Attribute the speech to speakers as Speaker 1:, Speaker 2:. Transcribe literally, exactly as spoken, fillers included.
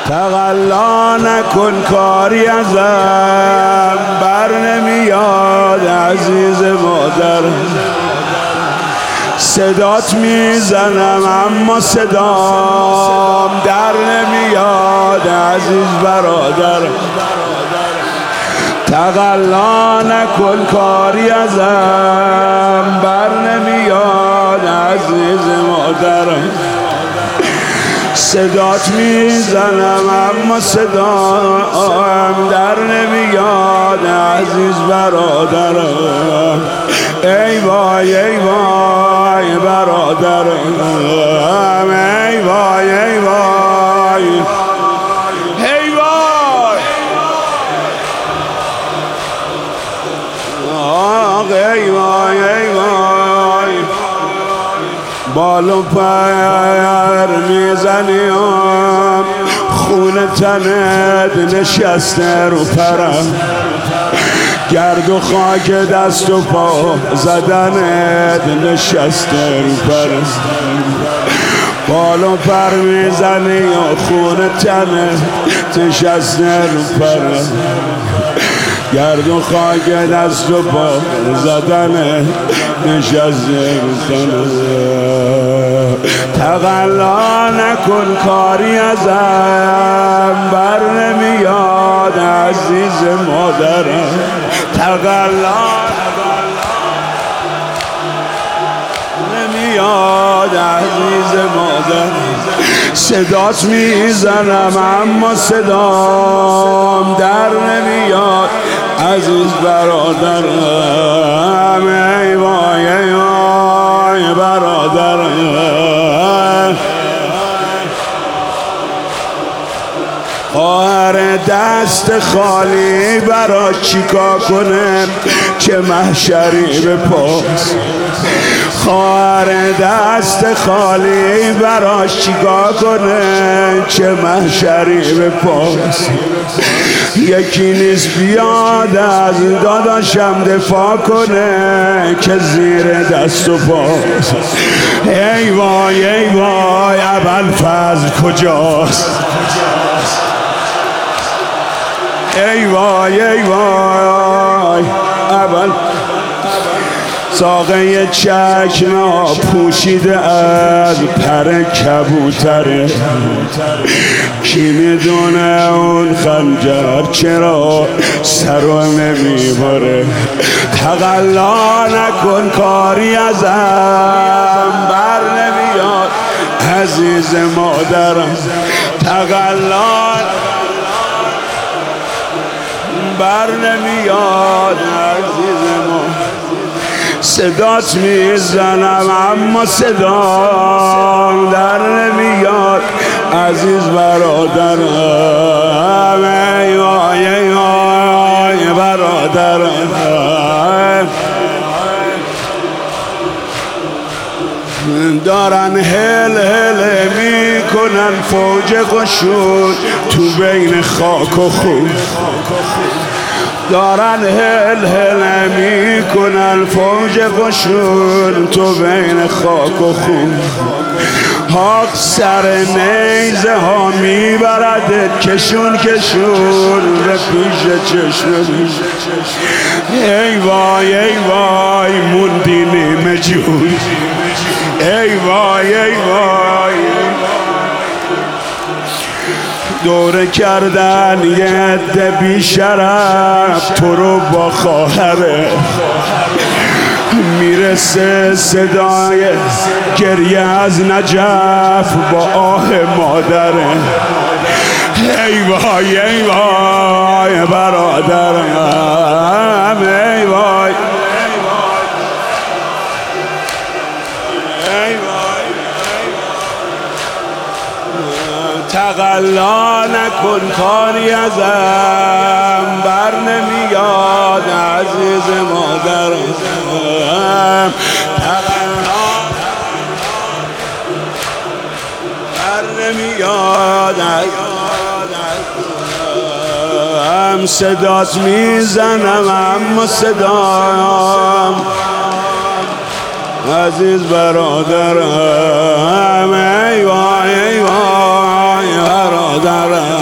Speaker 1: تقلا نکن کاری ازم بر نمیاد عزیز مادر. صدات میزنم اما صدام در نمیاد عزیز برادر. تقلا نکن کاری ازم بر نمیاد عزیز مادر. صدات میزنم اما صدام در نمیاد عزیز برادر. ای وای ای وای برادرم، ای وای ای وای ای وای آق ای وای ای وای. بال و پر میزنیم خون تنت نشسته رو پرم. گرد و خاک دست و پا زدنت نشسته رو پرم. بال و پر میزنی و خون تنت نشسته رو پرم. گرد و خاک دست و پا زدنت نشسته رو پرم. تقلا نکن کاری ازم بر نمیاد عزیز مادرم. تقلا نمیاد عزیز مادر. صدات میزنم اما صدام در نمیاد عزیز برادرم. ای وای ای وای برادرم. خواهر دست خالی برا چیکار کنه که محشری به پاس. خواهر دست خالی براش چیکار کنه که محشری به پاس. یکی نیست بیاد از داداشم دفاع کنه که زیر دست و پاس. ای وای ای وای ابوالفضل کجاست؟ ای وای ای وای اول ساقه چکمه ها پوشیده از پر کبوتره. کی میدونه اون خنجر چرا سرو نمیباره. تقلا نکن کاری ازم بر نمیاد عزیز مادرم. تقلا بر نمیاد عزیز ما. صدات میزنم اما صدام در نمیاد عزیز برادرم. ای وای ای وای برادرم. دارن هل هل میکنن فوج قشون تو بین خاک و خون. دارن هل هل میکنن فوج قشون تو بین خاک و خون. حق سر نیزه ها میبرد کشون کشون به پیش چشم. ای وای ای وای موندی نیمه جون. ای وای ای وای دوره کردن یه عده بیشرف تو رو با خواهره. میرسه صدای گریه از نجف با آه مادره. ای وای ای وای برادرم. ای وای تقلا نکن کاری ازم بر نمیاد عزیز مادرم. تقلا بر نمیاد هم صدات میزنم اما صدام عزیز برادرم. ای وای ای وای برادرم.